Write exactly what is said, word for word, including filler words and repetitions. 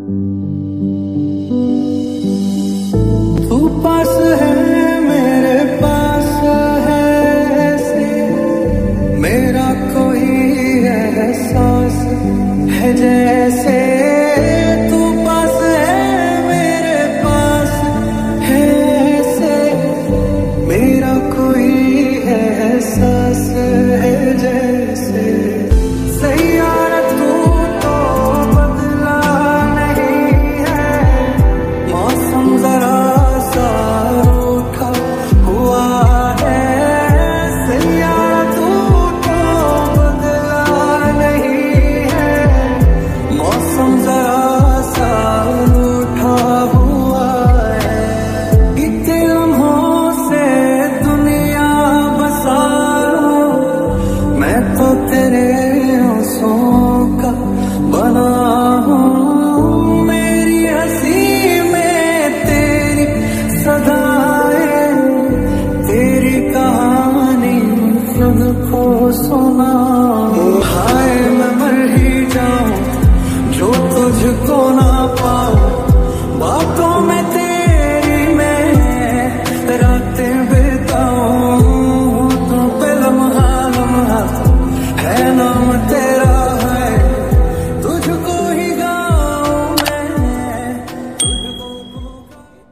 तू पास है मेरे पास है ऐसे मेरा कोई एहसास है जैसे तू पास है मेरे पास है ऐसे मेरा कोई एहसास है जैसे सैयारा तू तो बदला नहीं है मौसम जरा सा रूठा हुआ है सैयारा तू तो बदला नहीं है मौसम जरा सा रूठा हुआ है इतने लम्हों से दुनिया बसा मैं तो तेरे आंसुओं का बना हूँ मेरी हंसी में तेरी सदाएं तेरी कहानी खुद को सुना।